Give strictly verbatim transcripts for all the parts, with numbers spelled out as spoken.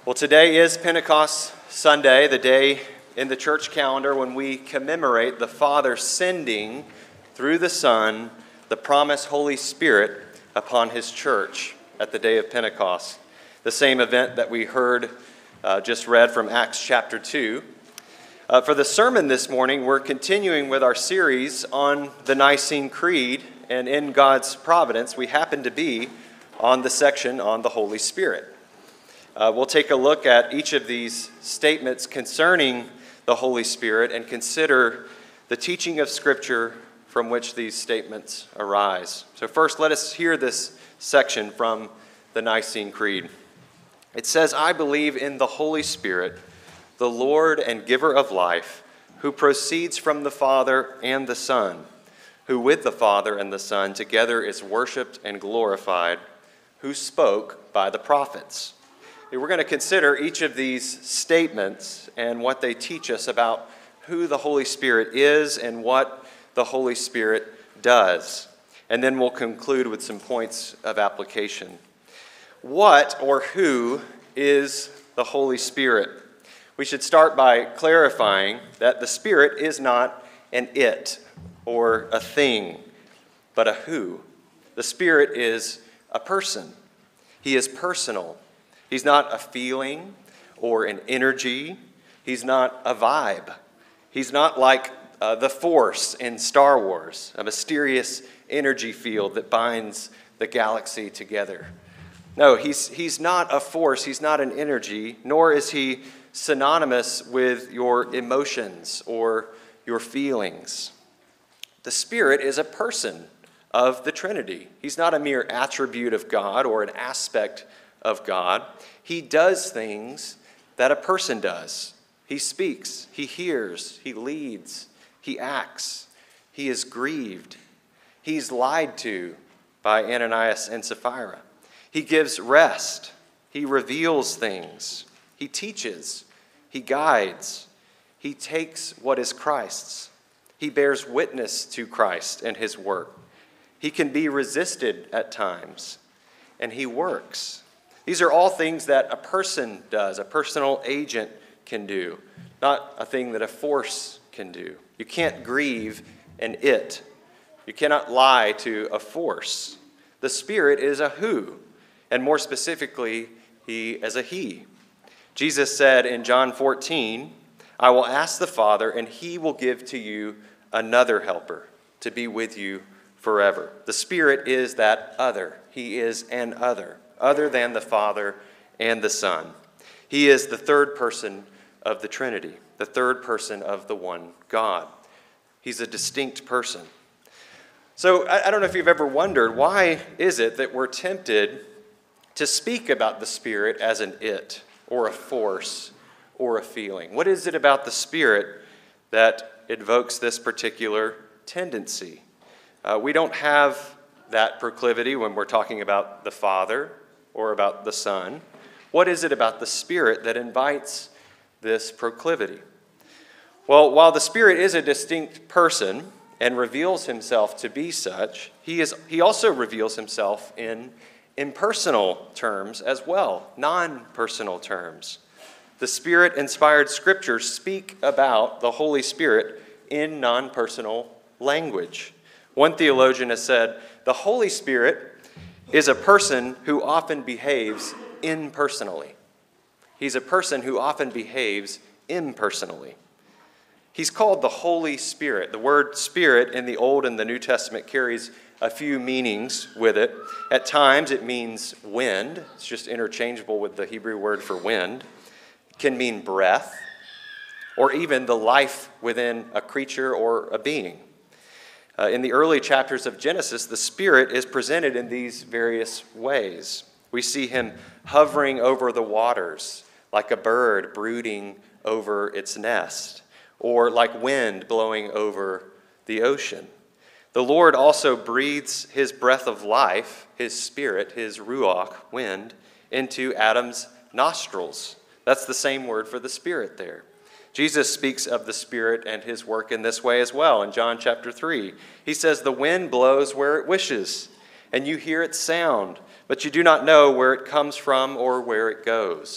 Well, today is Pentecost Sunday, the day in the church calendar when we commemorate the Father sending through the Son the promised Holy Spirit upon His church at the day of Pentecost. The same event that we heard uh, just read from Acts chapter two. Uh, for the sermon this morning, we're continuing with our series on the Nicene Creed, and in God's providence, we happen to be on the section on the Holy Spirit. Uh, we'll take a look at each of these statements concerning the Holy Spirit and consider the teaching of Scripture from which these statements arise. So first, let us hear this section from the Nicene Creed. It says, "I believe in the Holy Spirit, the Lord and giver of life, who proceeds from the Father and the Son, who with the Father and the Son together is worshiped and glorified, who spoke by the prophets." We're going to consider each of these statements and what they teach us about who the Holy Spirit is and what the Holy Spirit does. And then we'll conclude with some points of application. What or who is the Holy Spirit? We should start by clarifying that the Spirit is not an it or a thing, but a who. The Spirit is a person. He is personal. He's not a feeling or an energy. He's not a vibe. He's not like uh, the Force in Star Wars, a mysterious energy field that binds the galaxy together. No, he's, he's not a force. He's not an energy, nor is he synonymous with your emotions or your feelings. The Spirit is a person of the Trinity. He's not a mere attribute of God or an aspect of God. He does things that a person does. He speaks, he hears, he leads, he acts, he is grieved, he's lied to by Ananias and Sapphira. He gives rest, he reveals things, he teaches, he guides, he takes what is Christ's, he bears witness to Christ and his work. He can be resisted at times, and he works. These are all things that a person does, a personal agent can do, not a thing that a force can do. You can't grieve an it. You cannot lie to a force. The Spirit is a who, and more specifically, he is a he. Jesus said in John fourteen, "I will ask the Father, and he will give to you another helper to be with you forever." The Spirit is that other. He is an other. Other than the Father and the Son. He is the third person of the Trinity, the third person of the one God. He's a distinct person. So I, I don't know if you've ever wondered, why is it that we're tempted to speak about the Spirit as an it, or a force, or a feeling? What is it about the Spirit that evokes this particular tendency? Uh, we don't have that proclivity when we're talking about the Father or about the Son. What is it about the Spirit that invites this proclivity? Well, while the Spirit is a distinct person and reveals himself to be such, he is he also reveals himself in impersonal terms as well, non-personal terms. The Spirit-inspired Scriptures speak about the Holy Spirit in non-personal language. One theologian has said, "The Holy Spirit is a person who often behaves impersonally." He's a person who often behaves impersonally. He's called the Holy Spirit. The word Spirit in the Old and the New Testament carries a few meanings with it. At times it means wind. It's just interchangeable with the Hebrew word for wind. It can mean breath, or even the life within a creature or a being. Uh, in the early chapters of Genesis, the Spirit is presented in these various ways. We see him hovering over the waters, like a bird brooding over its nest, or like wind blowing over the ocean. The Lord also breathes his breath of life, his Spirit, his ruach, wind, into Adam's nostrils. That's the same word for the Spirit there. Jesus speaks of the Spirit and his work in this way as well in John chapter three. He says, "The wind blows where it wishes, and you hear its sound, but you do not know where it comes from or where it goes.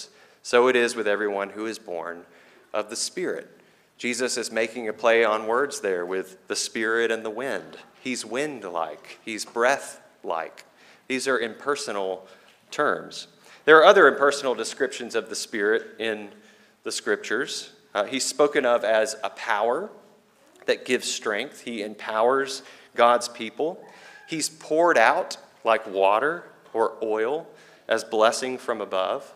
So it is with everyone who is born of the Spirit. Jesus is making a play on words there with the Spirit and the wind. He's wind-like. He's breath-like. These are impersonal terms. There are other impersonal descriptions of the Spirit in the Scriptures. Uh, he's spoken of as a power that gives strength. He empowers God's people. He's poured out like water or oil as blessing from above.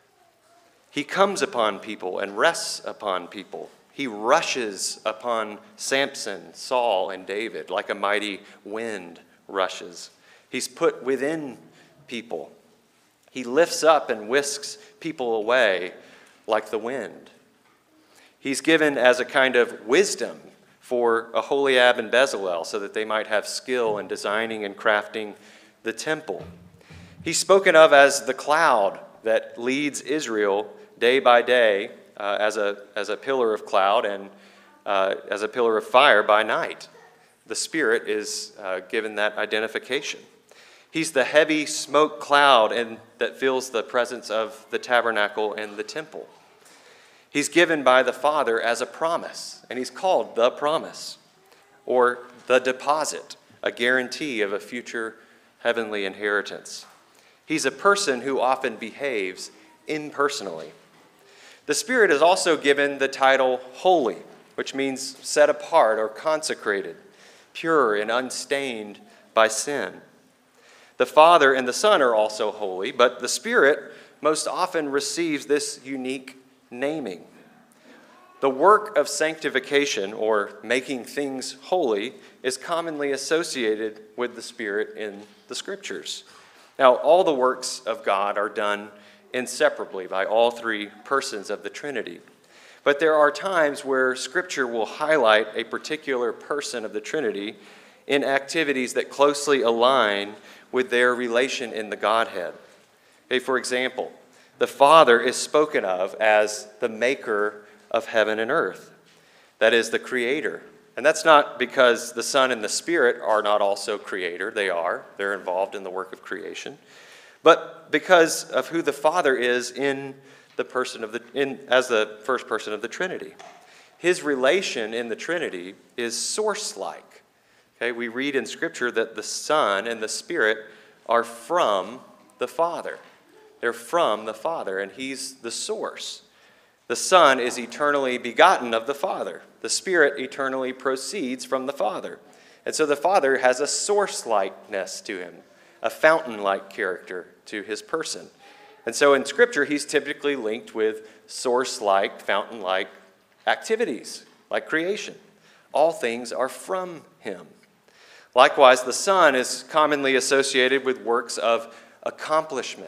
He comes upon people and rests upon people. He rushes upon Samson, Saul, and David like a mighty wind rushes. He's put within people. He lifts up and whisks people away like the wind. He's given as a kind of wisdom for Aholiab and Bezalel so that they might have skill in designing and crafting the temple. He's spoken of as the cloud that leads Israel day by day uh, as a, as a pillar of cloud and uh, as a pillar of fire by night. The Spirit is uh, given that identification. He's the heavy smoke cloud and that fills the presence of the tabernacle and the temple. He's given by the Father as a promise, and he's called the promise, or the deposit, a guarantee of a future heavenly inheritance. He's a person who often behaves impersonally. The Spirit is also given the title holy, which means set apart or consecrated, pure and unstained by sin. The Father and the Son are also holy, but the Spirit most often receives this unique naming. The work of sanctification, or making things holy, is commonly associated with the Spirit in the Scriptures. Now, all the works of God are done inseparably by all three persons of the Trinity. But there are times where Scripture will highlight a particular person of the Trinity in activities that closely align with their relation in the Godhead. Okay, for example, the Father is spoken of as the maker of heaven and earth. That is, the creator. And that's not because the Son and the Spirit are not also creator. They are. They're involved in the work of creation. But because of who the Father is in the person of the in as the first person of the Trinity. His relation in the Trinity is source-like. Okay, we read in Scripture that the Son and the Spirit are from the Father. They're from the Father, and He's the source. The Son is eternally begotten of the Father. The Spirit eternally proceeds from the Father. And so the Father has a source-likeness to Him, a fountain-like character to His person. And so in Scripture, He's typically linked with source-like, fountain-like activities, like creation. All things are from Him. Likewise, the Son is commonly associated with works of accomplishment.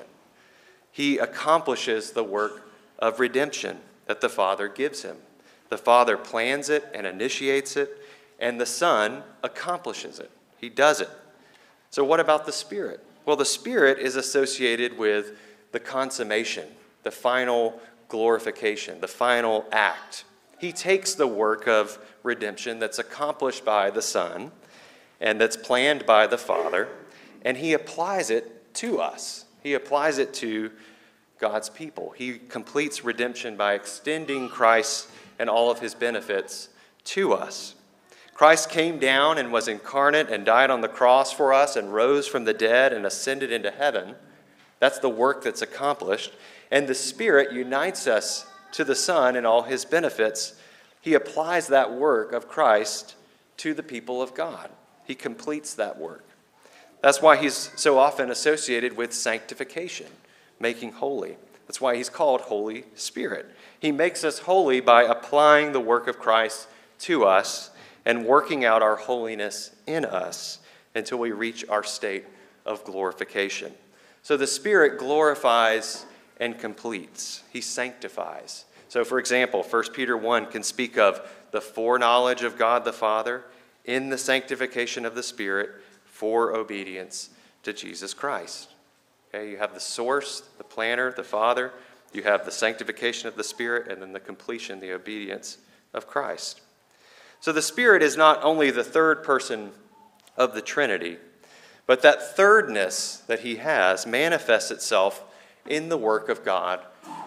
He accomplishes the work of redemption that the Father gives Him. The Father plans it and initiates it, and the Son accomplishes it. He does it. So what about the Spirit? Well, the Spirit is associated with the consummation, the final glorification, the final act. He takes the work of redemption that's accomplished by the Son and that's planned by the Father, and He applies it to us. He applies it to God's people. He completes redemption by extending Christ and all of His benefits to us. Christ came down and was incarnate and died on the cross for us and rose from the dead and ascended into heaven. That's the work that's accomplished. And the Spirit unites us to the Son and all His benefits. He applies that work of Christ to the people of God. He completes that work. That's why He's so often associated with sanctification, making holy. That's why He's called Holy Spirit. He makes us holy by applying the work of Christ to us and working out our holiness in us until we reach our state of glorification. So the Spirit glorifies and completes. He sanctifies. So for example, First Peter one can speak of the foreknowledge of God the Father in the sanctification of the Spirit for obedience to Jesus Christ. Okay, you have the source, the planner, the Father. You have the sanctification of the Spirit, and then the completion, the obedience of Christ. So the Spirit is not only the third person of the Trinity, but that thirdness that He has manifests itself in the work of God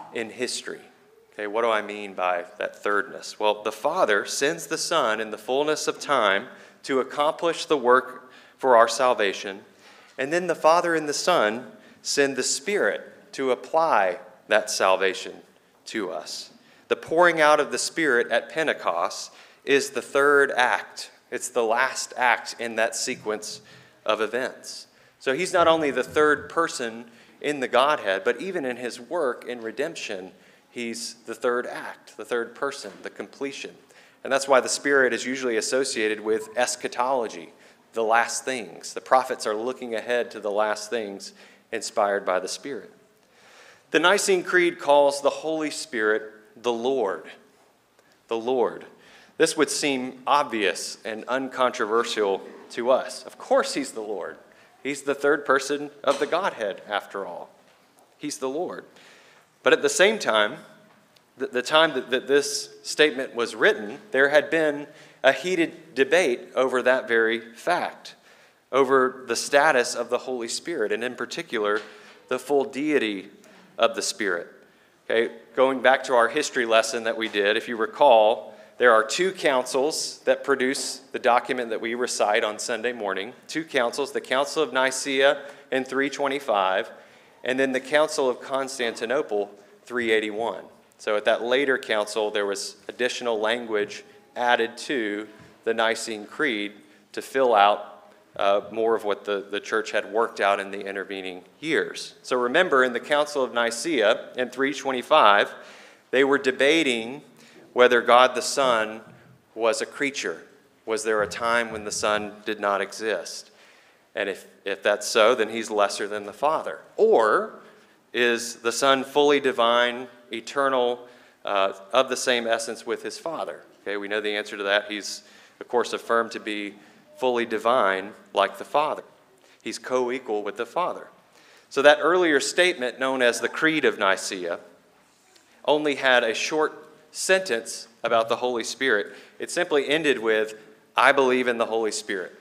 in history. Okay, what do I mean by that thirdness? Well, the Father sends the Son in the fullness of time to accomplish the work for our salvation, and then the Father and the Son send the Spirit to apply that salvation to us. The pouring out of the Spirit at Pentecost is the third act. It's the last act in that sequence of events. So he's not only the third person in the Godhead, but even in his work in redemption, he's the third act, the third person, the completion. And that's why the Spirit is usually associated with eschatology, the last things. The prophets are looking ahead to the last things inspired by the Spirit. The Nicene Creed calls the Holy Spirit the Lord. The Lord. This would seem obvious and uncontroversial to us. Of course he's the Lord. He's the third person of the Godhead, after all. He's the Lord. But at the same time, the, the time that, that this statement was written, there had been a heated debate over that very fact, over the status of the Holy Spirit, and in particular, the full deity of the Spirit. Okay, going back to our history lesson that we did, if you recall, there are two councils that produce the document that we recite on Sunday morning. Two councils, the Council of Nicaea in three twenty-five, and then the Council of Constantinople, three eighty-one. So at that later council, there was additional language added to the Nicene Creed to fill out uh, more of what the, the church had worked out in the intervening years. So remember, in the Council of Nicaea in three twenty-five, they were debating whether God the Son was a creature. Was there a time when the Son did not exist? And if, if that's so, then he's lesser than the Father. Or is the Son fully divine, eternal, uh, of the same essence with his Father? Okay, we know the answer to that. He's, of course, affirmed to be fully divine like the Father. He's co-equal with the Father. So that earlier statement, known as the Creed of Nicaea, only had a short sentence about the Holy Spirit. It simply ended with, I believe in the Holy Spirit.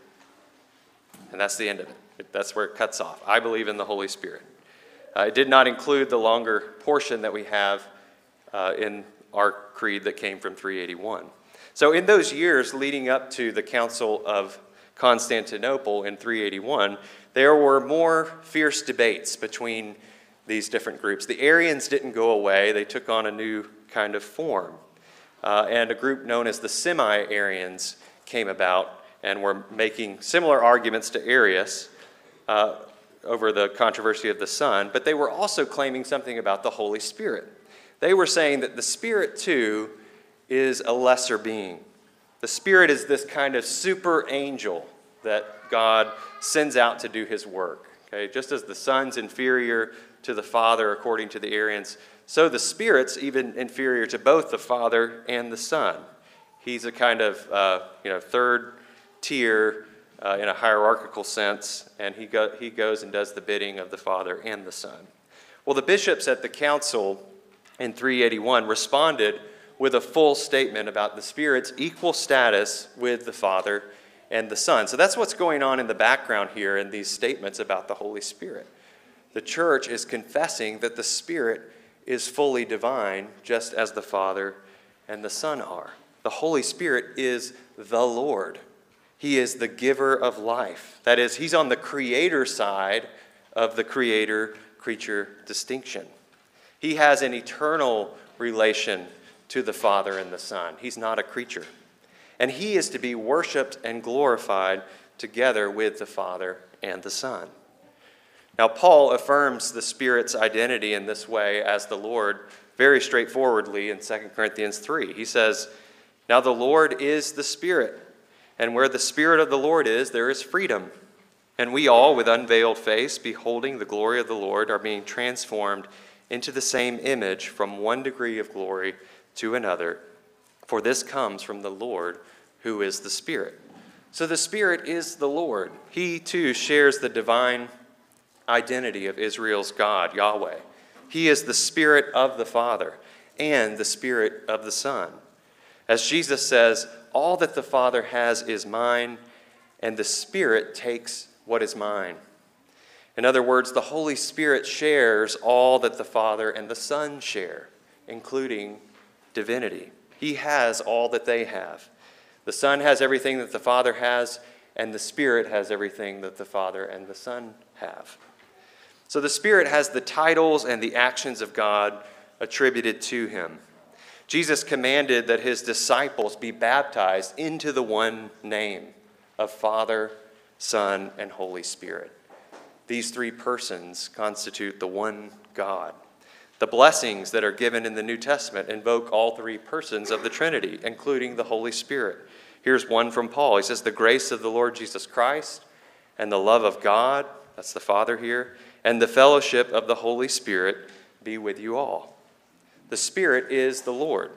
And that's the end of it. That's where it cuts off. I believe in the Holy Spirit. Uh, it did not include the longer portion that we have uh, in our creed that came from three eighty-one. So in those years leading up to the Council of Constantinople in three eighty-one, there were more fierce debates between these different groups. The Arians didn't go away. They took on a new kind of form. Uh, and a group known as the Semi-Arians came about and were making similar arguments to Arius uh, over the controversy of the Son, but they were also claiming something about the Holy Spirit. They were saying that the Spirit, too, is a lesser being. The Spirit is this kind of super angel that God sends out to do his work. Okay? Just as the Son's inferior to the Father, according to the Arians, so the Spirit's even inferior to both the Father and the Son. He's a kind of uh, you know third tier uh, in a hierarchical sense, and he, go, he goes and does the bidding of the Father and the Son. Well, the bishops at the council in three eighty-one responded with a full statement about the Spirit's equal status with the Father and the Son. So that's what's going on in the background here in these statements about the Holy Spirit. The church is confessing that the Spirit is fully divine, just as the Father and the Son are. The Holy Spirit is the Lord. He is the giver of life. That is, he's on the creator side of the creator-creature distinction. He has an eternal relation to the Father and the Son. He's not a creature. And he is to be worshiped and glorified together with the Father and the Son. Now, Paul affirms the Spirit's identity in this way as the Lord very straightforwardly in Second Corinthians three. He says, now the Lord is the Spirit, and where the Spirit of the Lord is, there is freedom. And we all, with unveiled face, beholding the glory of the Lord, are being transformed into the same image from one degree of glory to another. For this comes from the Lord, who is the Spirit. So the Spirit is the Lord. He, too, shares the divine identity of Israel's God, Yahweh. He is the Spirit of the Father and the Spirit of the Son. As Jesus says, all that the Father has is mine, and the Spirit takes what is mine. In other words, the Holy Spirit shares all that the Father and the Son share, including divinity. He has all that they have. The Son has everything that the Father has, and the Spirit has everything that the Father and the Son have. So the Spirit has the titles and the actions of God attributed to him. Jesus commanded that his disciples be baptized into the one name of Father, Son, and Holy Spirit. These three persons constitute the one God. The blessings that are given in the New Testament invoke all three persons of the Trinity, including the Holy Spirit. Here's one from Paul. He says, "The grace of the Lord Jesus Christ and the love of God," that's the Father here, "and the fellowship of the Holy Spirit be with you all." The Spirit is the Lord.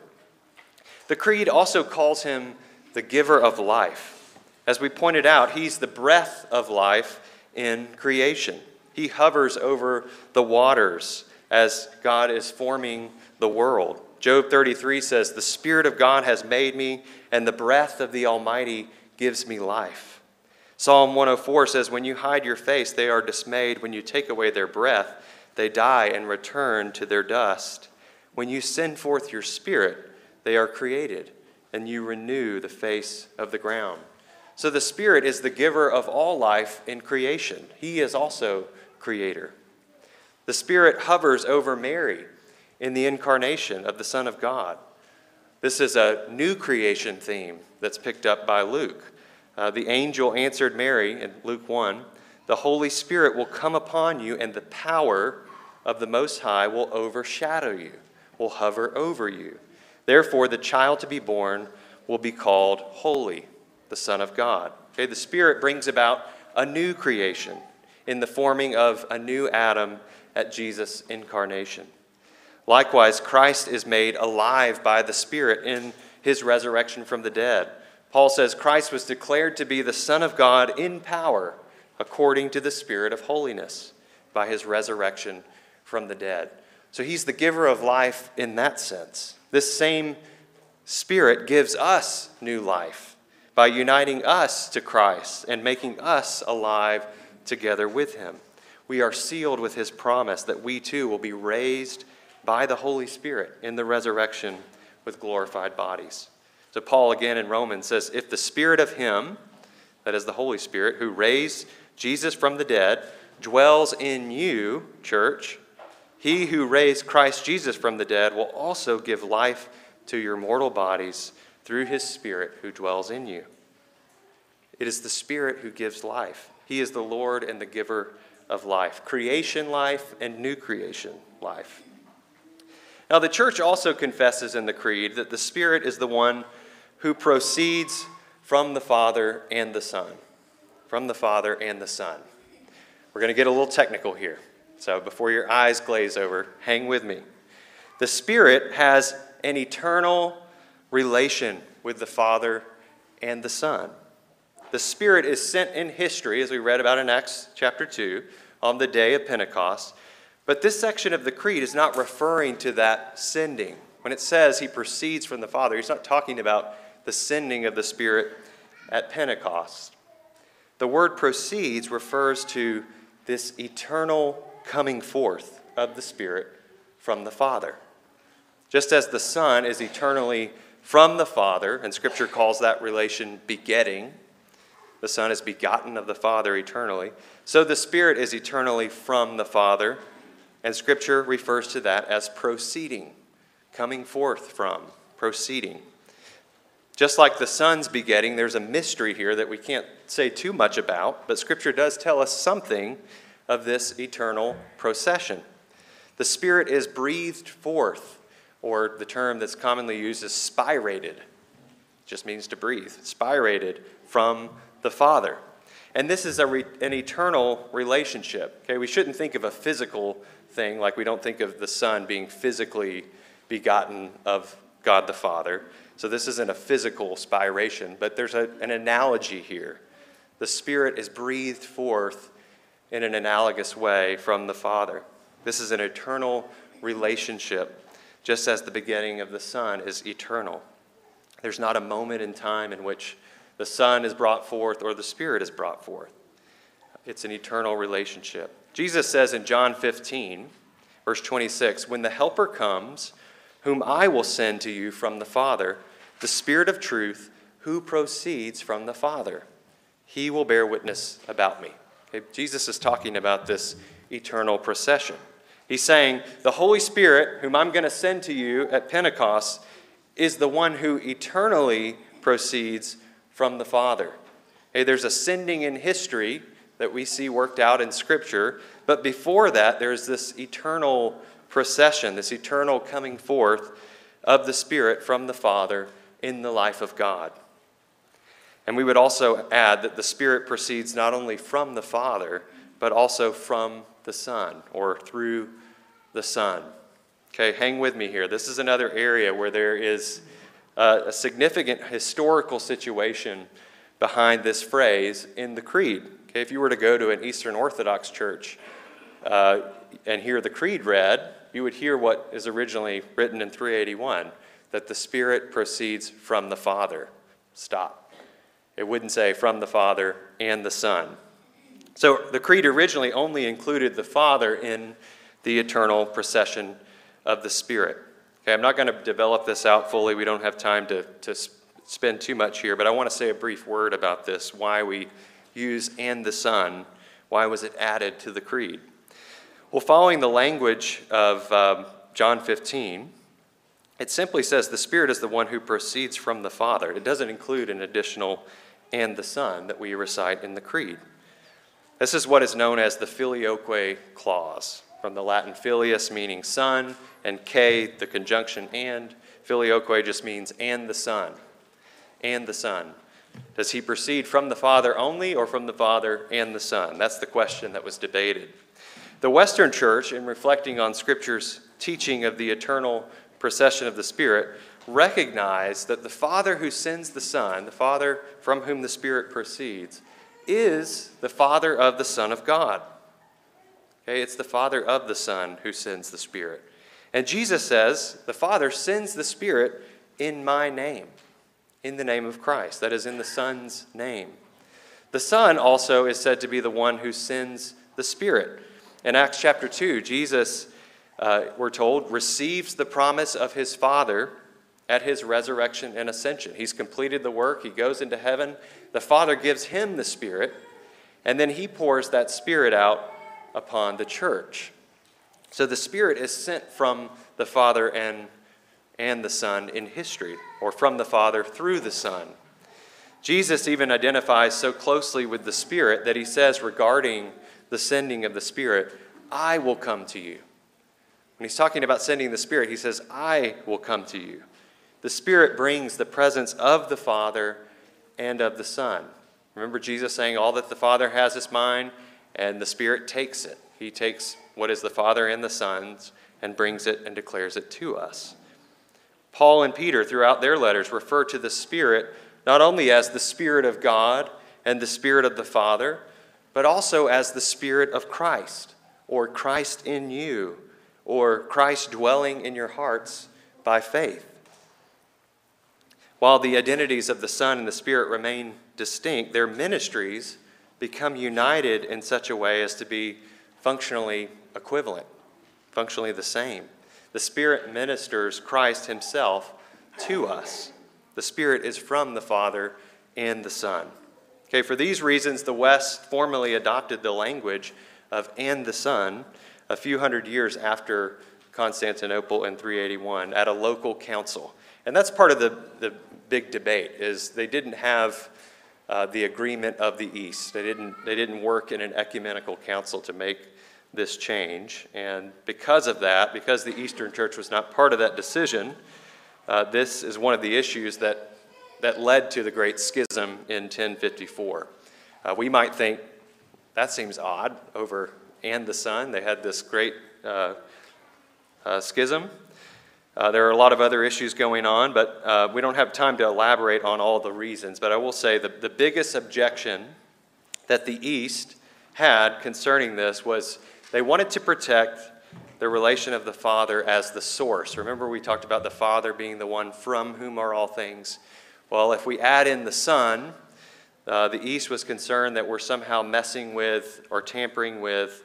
The Creed also calls him the giver of life. As we pointed out, he's the breath of life in creation. He hovers over the waters as God is forming the world. Job thirty-three says, "The Spirit of God has made me, and the breath of the Almighty gives me life." Psalm one oh four says, "When you hide your face, they are dismayed. When you take away their breath, they die and return to their dust. When you send forth your Spirit, they are created, and you renew the face of the ground." So the Spirit is the giver of all life in creation. He is also creator. The Spirit hovers over Mary in the incarnation of the Son of God. This is a new creation theme that's picked up by Luke. Uh, the angel answered Mary in Luke one, "The Holy Spirit will come upon you, and the power of the Most High will overshadow you, will hover over you. Therefore, the child to be born will be called Holy, the Son of God." Okay, the Spirit brings about a new creation in the forming of a new Adam at Jesus' incarnation. Likewise, Christ is made alive by the Spirit in his resurrection from the dead. Paul says Christ was declared to be the Son of God in power according to the Spirit of holiness by his resurrection from the dead. So he's the giver of life in that sense. This same Spirit gives us new life by uniting us to Christ and making us alive together with him. We are sealed with his promise that we too will be raised by the Holy Spirit in the resurrection with glorified bodies. So Paul again in Romans says, "If the Spirit of him," that is the Holy Spirit, "who raised Jesus from the dead, dwells in you," church, "he who raised Christ Jesus from the dead will also give life to your mortal bodies through his Spirit who dwells in you." It is the Spirit who gives life. He is the Lord and the giver of life, creation life and new creation life. Now, the church also confesses in the Creed that the Spirit is the one who proceeds from the Father and the Son. From the Father and the Son. We're going to get a little technical here. So before your eyes glaze over, hang with me. The Spirit has an eternal relation with the Father and the Son. The Spirit is sent in history, as we read about in Acts chapter two, on the day of Pentecost. But this section of the Creed is not referring to that sending. When it says he proceeds from the Father, he's not talking about the sending of the Spirit at Pentecost. The word proceeds refers to this eternal coming forth of the Spirit from the Father. Just as the Son is eternally from the Father, and Scripture calls that relation begetting, the Son is begotten of the Father eternally, so the Spirit is eternally from the Father, and Scripture refers to that as proceeding, coming forth from, proceeding. Just like the Son's begetting, there's a mystery here that we can't say too much about, but Scripture does tell us something of this eternal procession. The Spirit is breathed forth, or the term that's commonly used is spirated. It just means to breathe. Spirated from the Father. And this is a re- an eternal relationship. Okay, we shouldn't think of a physical thing, like we don't think of the Son being physically begotten of God the Father. So this isn't a physical spiration, but there's a, an analogy here. The Spirit is breathed forth in an analogous way from the Father. This is an eternal relationship, just as the beginning of the Son is eternal. There's not a moment in time in which the Son is brought forth or the Spirit is brought forth. It's an eternal relationship. Jesus says in John fifteen, verse twenty-six, "When the Helper comes, whom I will send to you from the Father, the Spirit of truth, who proceeds from the Father, he will bear witness about me." Okay, Jesus is talking about this eternal procession. He's saying, the Holy Spirit, whom I'm going to send to you at Pentecost, is the one who eternally proceeds from the Father. Okay, there's a sending in history that we see worked out in Scripture, but before that, there's this eternal procession, this eternal coming forth of the Spirit from the Father in the life of God. And we would also add that the Spirit proceeds not only from the Father, but also from the Son, or through the Son. Okay, hang with me here. This is another area where there is a, a significant historical situation behind this phrase in the Creed. Okay, if you were to go to an Eastern Orthodox church uh, and hear the Creed read, you would hear what is originally written in three eighty-one, that the Spirit proceeds from the Father. Stop. It wouldn't say from the Father and the Son. So the Creed originally only included the Father in the eternal procession of the Spirit. Okay, I'm not going to develop this out fully. We don't have time to, to spend too much here, but I want to say a brief word about this, why we use "and the Son." Why was it added to the Creed? Well, following the language of um, John fifteen, it simply says the Spirit is the one who proceeds from the Father. It doesn't include an additional "and the Son" that we recite in the Creed. This is what is known as the filioque clause, from the Latin filius meaning son, and que, the conjunction and. Filioque just means "and the Son." And the Son. Does he proceed from the Father only, or from the Father and the Son? That's the question that was debated. The Western Church, in reflecting on Scripture's teaching of the eternal procession of the Spirit, recognized that the Father who sends the Son, the Father from whom the Spirit proceeds, is the Father of the Son of God. Okay, it's the Father of the Son who sends the Spirit. And Jesus says, the Father sends the Spirit in my name, in the name of Christ. That is, in the Son's name. The Son also is said to be the one who sends the Spirit. In Acts chapter two, Jesus, uh, we're told, receives the promise of his Father at his resurrection and ascension. He's completed the work. He goes into heaven. The Father gives him the Spirit, and then he pours that Spirit out upon the church. So the Spirit is sent from the Father and, and the Son in history, or from the Father through the Son. Jesus even identifies so closely with the Spirit that he says regarding the sending of the Spirit, I will come to you. When he's talking about sending the Spirit, he says, I will come to you. The Spirit brings the presence of the Father and of the Son. Remember Jesus saying, all that the Father has is mine, and the Spirit takes it. He takes what is the Father and the Son's and brings it and declares it to us. Paul and Peter, throughout their letters, refer to the Spirit not only as the Spirit of God and the Spirit of the Father, but also as the Spirit of Christ, or Christ in you, or Christ dwelling in your hearts by faith. While the identities of the Son and the Spirit remain distinct, their ministries become united in such a way as to be functionally equivalent, functionally the same. The Spirit ministers Christ himself to us. The Spirit is from the Father and the Son. Okay, for these reasons, the West formally adopted the language of "and the Son" a few hundred years after Constantinople in three eighty-one at a local council. And that's part of the, the big debate, is they didn't have uh, the agreement of the East. They didn't, they didn't work in an ecumenical council to make this change. And because of that, because the Eastern Church was not part of that decision, uh, this is one of the issues that that led to the Great Schism in ten fifty-four. Uh, we might think, that seems odd, over "and the Son." They had this great uh, uh, schism. Uh, there are a lot of other issues going on, but uh, we don't have time to elaborate on all the reasons. But I will say the, the biggest objection that the East had concerning this was they wanted to protect the relation of the Father as the source. Remember, we talked about the Father being the one from whom are all things. Well, if we add in the Son, uh, the East was concerned that we're somehow messing with or tampering with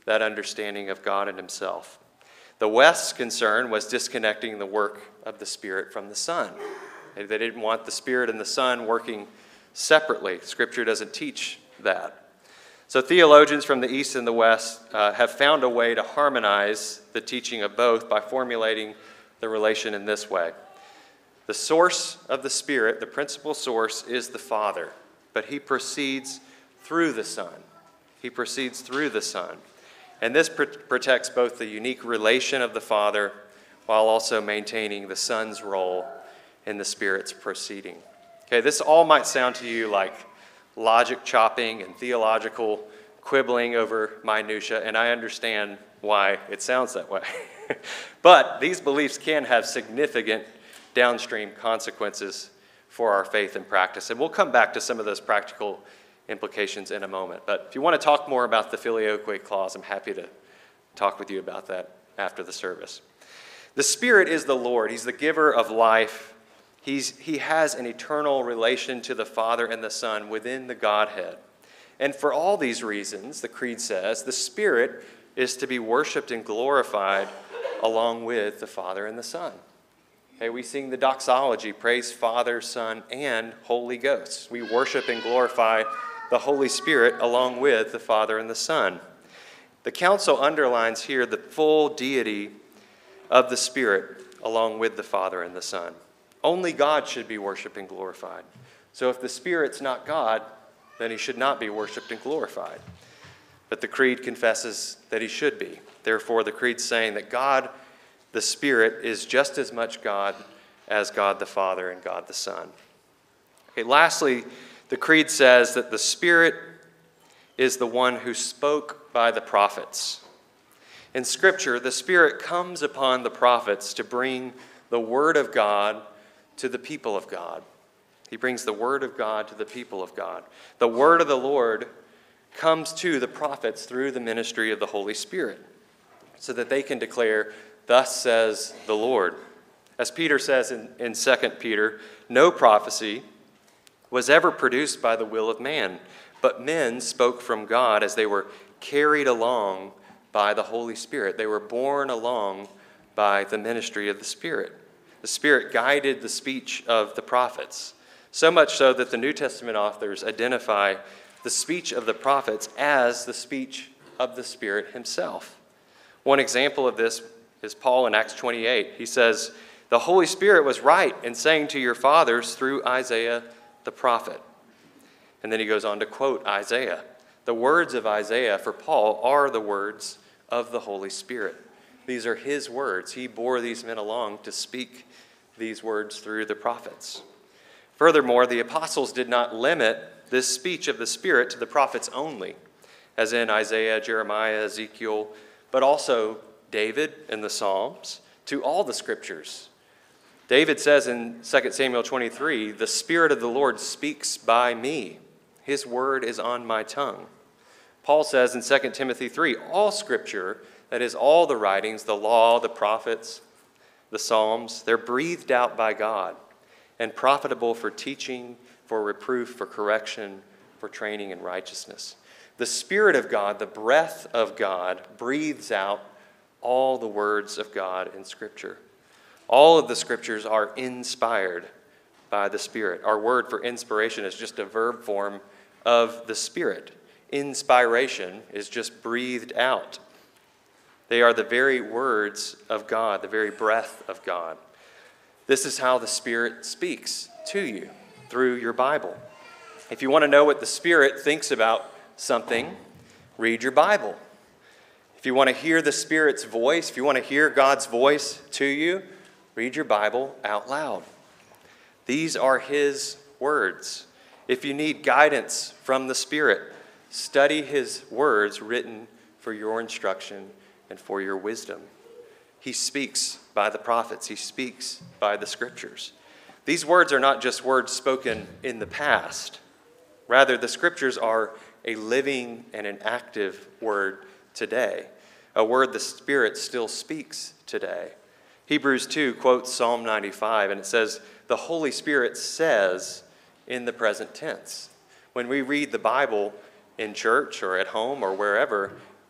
that understanding of God and himself. The West's concern was disconnecting the work of the Spirit from the Son. They didn't want the Spirit and the Son working separately. Scripture doesn't teach that. So theologians from the East and the West uh, have found a way to harmonize the teaching of both by formulating the relation in this way. The source of the Spirit, the principal source, is the Father, but he proceeds through the Son. He proceeds through the Son. And this pr- protects both the unique relation of the Father while also maintaining the Son's role in the Spirit's proceeding. Okay, this all might sound to you like logic chopping and theological quibbling over minutia, and I understand why it sounds that way. But these beliefs can have significant downstream consequences for our faith and practice, and we'll come back to some of those practical implications in a moment. But if you want to talk more about the filioque clause, I'm happy to talk with you about that after the service. The Spirit is the Lord. He's the giver of life. He's, he has an eternal relation to the Father and the Son within the Godhead. And for all these reasons, the Creed says, the Spirit is to be worshiped and glorified along with the Father and the Son. Okay, we sing the doxology, praise Father, Son, and Holy Ghost. We worship and glorify the Holy Spirit along with the Father and the Son. The council underlines here the full deity of the Spirit along with the Father and the Son. Only God should be worshiped and glorified. So if the Spirit's not God, then he should not be worshiped and glorified. But the Creed confesses that he should be. Therefore, the Creed's saying that God, the Spirit, is just as much God as God the Father and God the Son. Okay, lastly, the Creed says that the Spirit is the one who spoke by the prophets. In Scripture, the Spirit comes upon the prophets to bring the Word of God to the people of God. He brings the Word of God to the people of God. The Word of the Lord comes to the prophets through the ministry of the Holy Spirit so that they can declare, "Thus says the Lord." As Peter says in, in Second Peter, no prophecy was ever produced by the will of man, but men spoke from God as they were carried along by the Holy Spirit. They were borne along by the ministry of the Spirit. The Spirit guided the speech of the prophets, so much so that the New Testament authors identify the speech of the prophets as the speech of the Spirit himself. One example of this is Paul in Acts twenty-eight. He says, "The Holy Spirit was right in saying to your fathers through Isaiah the prophet." And then he goes on to quote Isaiah. The words of Isaiah for Paul are the words of the Holy Spirit. These are his words. He bore these men along to speak these words through the prophets. Furthermore, the apostles did not limit this speech of the Spirit to the prophets only, as in Isaiah, Jeremiah, Ezekiel, but also David in the Psalms, to all the Scriptures. David says in Second Samuel twenty-three, "The Spirit of the Lord speaks by me. His word is on my tongue." Paul says in Second Timothy three, all Scripture, that is, all the writings, the law, the prophets, the Psalms, they're breathed out by God and profitable for teaching, for reproof, for correction, for training in righteousness. The Spirit of God, the breath of God, breathes out all the words of God in Scripture. All of the Scriptures are inspired by the Spirit. Our word for inspiration is just a verb form of the Spirit. Inspiration is just breathed out. They are the very words of God, the very breath of God. This is how the Spirit speaks to you through your Bible. If you want to know what the Spirit thinks about something, read your Bible. If you want to hear the Spirit's voice, if you want to hear God's voice to you, read your Bible out loud. These are His words. If you need guidance from the Spirit, study His words written for your instruction and for your wisdom. He speaks by the prophets. He speaks by the Scriptures. These words are not just words spoken in the past. Rather, the Scriptures are a living and an active word today, a word the Spirit still speaks today. Hebrews two quotes Psalm ninety-five, and it says, "The Holy Spirit says," in the present tense. When we read the Bible in church or at home or wherever,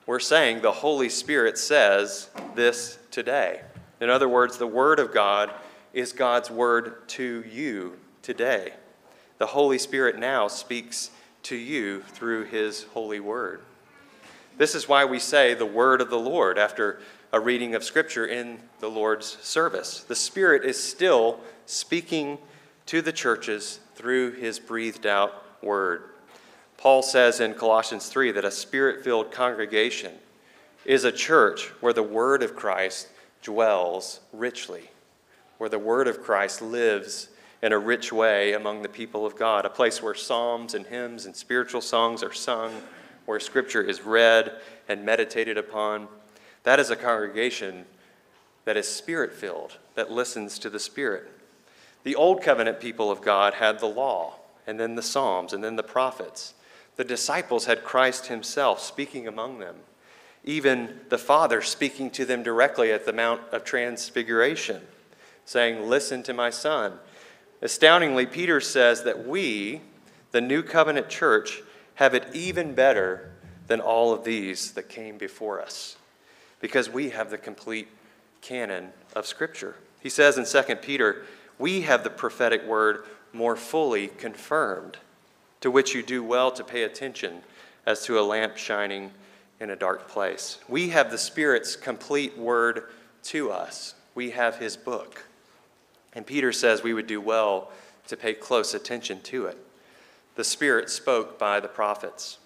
we're saying the Holy Spirit says this today. In other words, the Word of God is God's word to you today. The Holy Spirit now speaks to you through his holy word. This is why we say the word of the Lord after a reading of Scripture in the Lord's service. The Spirit is still speaking to the churches through his breathed out word. Paul says in Colossians three that a Spirit-filled congregation is a church where the word of Christ dwells richly, where the word of Christ lives in a rich way among the people of God, a place where psalms and hymns and spiritual songs are sung, where Scripture is read and meditated upon. That is a congregation that is Spirit-filled, that listens to the Spirit. The Old Covenant people of God had the law, and then the Psalms, and then the prophets. The disciples had Christ himself speaking among them, even the Father speaking to them directly at the Mount of Transfiguration, saying, "Listen to my Son." Astoundingly, Peter says that we, the New Covenant church, have it even better than all of these that came before us, because we have the complete canon of Scripture. He says in Second Peter, we have the prophetic word more fully confirmed, to which you do well to pay attention as to a lamp shining in a dark place. We have the Spirit's complete word to us. We have his book. And Peter says we would do well to pay close attention to it. The Spirit spoke by the prophets.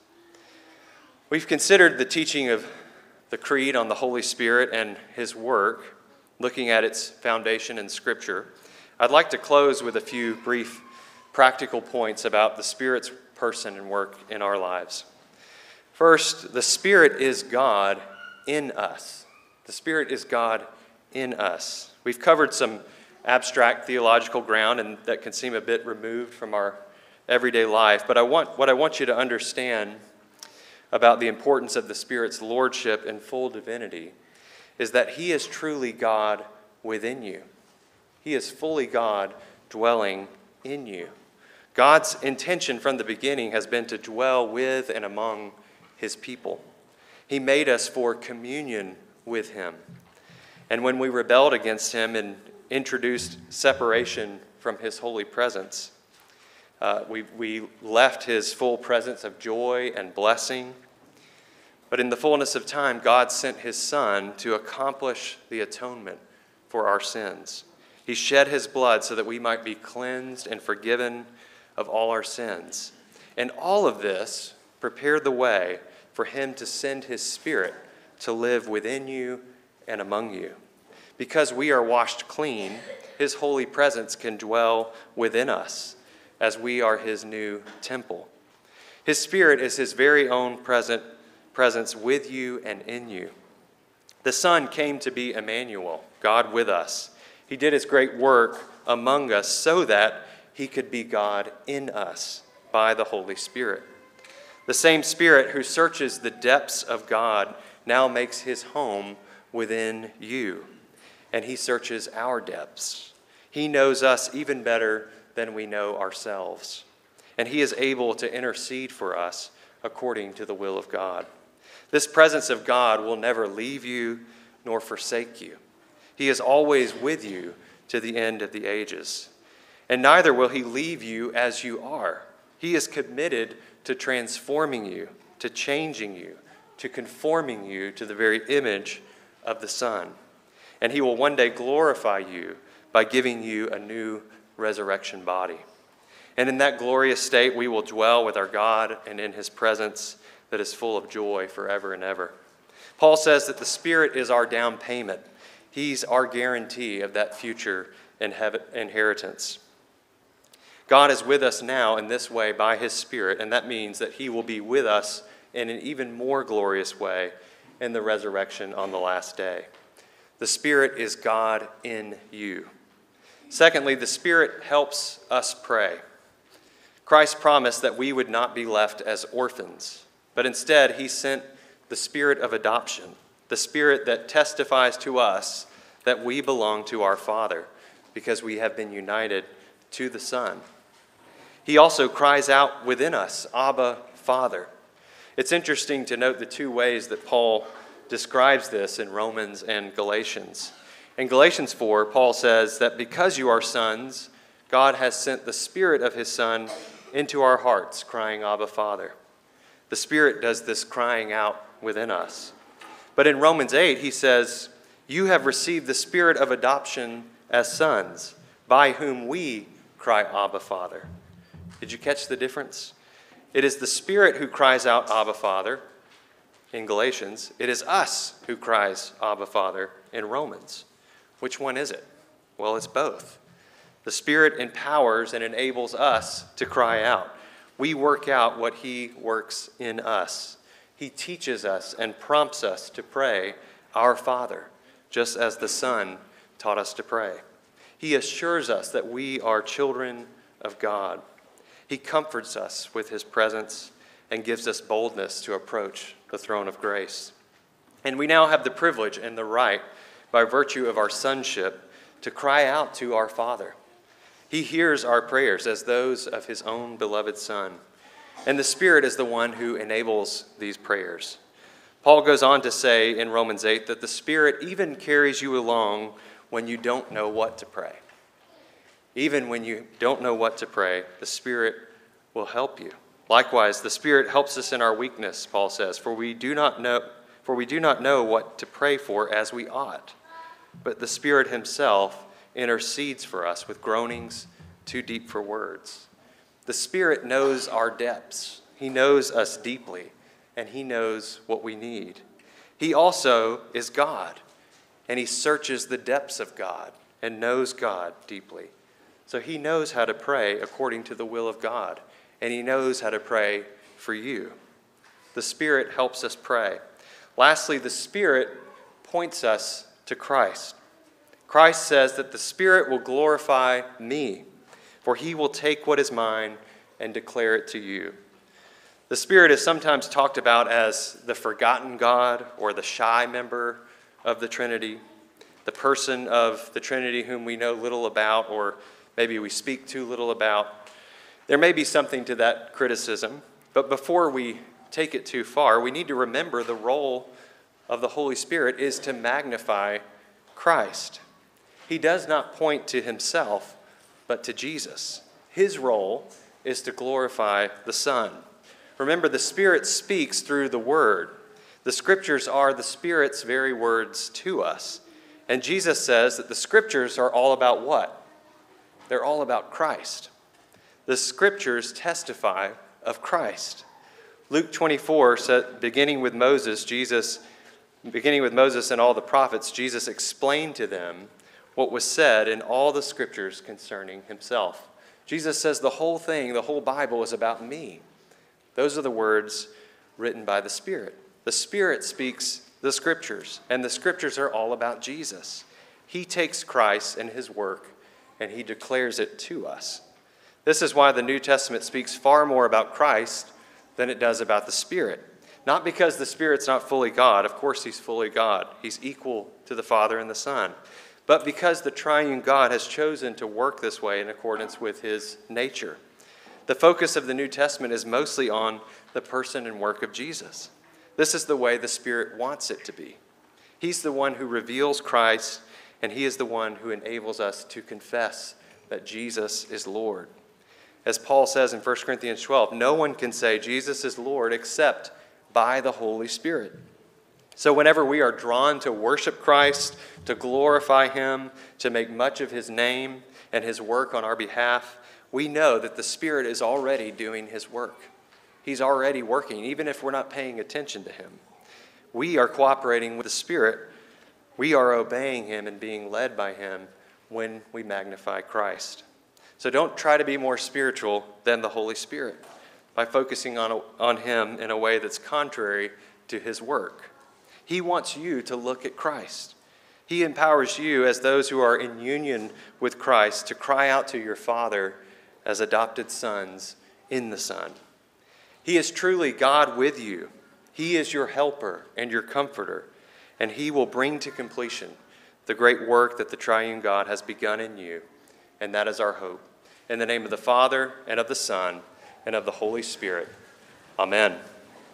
We've considered the teaching of the Creed on the Holy Spirit and his work, looking at its foundation in Scripture. I'd like to close with a few brief practical points about the Spirit's person and work in our lives. First, the Spirit is God in us. The Spirit is God in us. We've covered some abstract theological ground, and that can seem a bit removed from our everyday life. But I want what I want you to understand about the importance of the Spirit's lordship and full divinity is that he is truly God within you. He is fully God dwelling in you. God's intention from the beginning has been to dwell with and among his people. He made us for communion with him. And when we rebelled against him and introduced separation from his holy presence, uh, we, we left his full presence of joy and blessing. But in the fullness of time, God sent his Son to accomplish the atonement for our sins. He shed his blood so that we might be cleansed and forgiven of all our sins. And all of this prepared the way for him to send his Spirit to live within you and among you. Because we are washed clean, his holy presence can dwell within us as we are his new temple. His Spirit is his very own present presence with you and in you. The Son came to be Emmanuel, God with us. He did his great work among us so that he could be God in us by the Holy Spirit. The same Spirit who searches the depths of God now makes his home within you, and he searches our depths. He knows us even better than we know ourselves, and he is able to intercede for us according to the will of God. This presence of God will never leave you nor forsake you. He is always with you to the end of the ages. And neither will he leave you as you are. He is committed to transforming you, to changing you, to conforming you to the very image of the Son. And he will one day glorify you by giving you a new resurrection body. And in that glorious state, we will dwell with our God and in his presence that is full of joy forever and ever. Paul says that the Spirit is our down payment. He's our guarantee of that future inheritance. God is with us now in this way by his Spirit, and that means that he will be with us in an even more glorious way in the resurrection on the last day. The Spirit is God in you. Secondly, the Spirit helps us pray. Christ promised that we would not be left as orphans, but instead he sent the Spirit of adoption, the Spirit that testifies to us that we belong to our Father because we have been united to the Son. He also cries out within us, Abba, Father. It's interesting to note the two ways that Paul describes this in Romans and Galatians. In Galatians four, Paul says that because you are sons, God has sent the Spirit of his Son into our hearts, crying, Abba, Father. The Spirit does this crying out within us. But in Romans eight, he says, you have received the Spirit of adoption as sons, by whom we cry, Abba, Father. Did you catch the difference? It is the Spirit who cries out, Abba, Father, in Galatians. It is us who cries, Abba, Father, in Romans. Which one is it? Well, it's both. The Spirit empowers and enables us to cry out. We work out what he works in us. He teaches us and prompts us to pray, Our Father, just as the Son taught us to pray. He assures us that we are children of God. He comforts us with his presence and gives us boldness to approach the throne of grace. And we now have the privilege and the right, by virtue of our sonship, to cry out to our Father. He hears our prayers as those of his own beloved Son. And the Spirit is the one who enables these prayers. Paul goes on to say in Romans eight that the Spirit even carries you along when you don't know what to pray. Even when you don't know what to pray, the Spirit will help you. Likewise, the Spirit helps us in our weakness, Paul says, for we do not know, for we do not know what to pray for as we ought. But the Spirit himself intercedes for us with groanings too deep for words. The Spirit knows our depths. He knows us deeply, and he knows what we need. He also is God, and he searches the depths of God and knows God deeply. So he knows how to pray according to the will of God, and he knows how to pray for you. The Spirit helps us pray. Lastly, the Spirit points us to Christ. Christ says that the Spirit will glorify me, for he will take what is mine and declare it to you. The Spirit is sometimes talked about as the forgotten God or the shy member of the Trinity, the person of the Trinity whom we know little about or maybe we speak too little about. There may be something to that criticism, but before we take it too far, we need to remember the role of the Holy Spirit is to magnify Christ. He does not point to himself, but to Jesus. His role is to glorify the Son. Remember, the Spirit speaks through the Word. The Scriptures are the Spirit's very words to us. And Jesus says that the Scriptures are all about what? They're all about Christ. The Scriptures testify of Christ. Luke twenty-four said, beginning with Moses, Jesus, beginning with Moses and all the prophets, Jesus explained to them what was said in all the Scriptures concerning himself. Jesus says the whole thing, the whole Bible is about me. Those are the words written by the Spirit. The Spirit speaks the Scriptures, and the Scriptures are all about Jesus. He takes Christ and his work, and he declares it to us. This is why the New Testament speaks far more about Christ than it does about the Spirit. Not because the Spirit's not fully God. Of course he's fully God. He's equal to the Father and the Son. But because the triune God has chosen to work this way in accordance with his nature. The focus of the New Testament is mostly on the person and work of Jesus. This is the way the Spirit wants it to be. He's the one who reveals Christ, and he is the one who enables us to confess that Jesus is Lord. As Paul says in First Corinthians twelve, no one can say Jesus is Lord except by the Holy Spirit. So whenever we are drawn to worship Christ, to glorify him, to make much of his name and his work on our behalf, we know that the Spirit is already doing his work. He's already working, even if we're not paying attention to him. We are cooperating with the Spirit. We are obeying him and being led by him when we magnify Christ. So don't try to be more spiritual than the Holy Spirit by focusing on, on him in a way that's contrary to his work. He wants you to look at Christ. He empowers you as those who are in union with Christ to cry out to your Father as adopted sons in the Son. He is truly God with you. He is your helper and your comforter, and he will bring to completion the great work that the triune God has begun in you, and that is our hope. In the name of the Father, and of the Son, and of the Holy Spirit. Amen.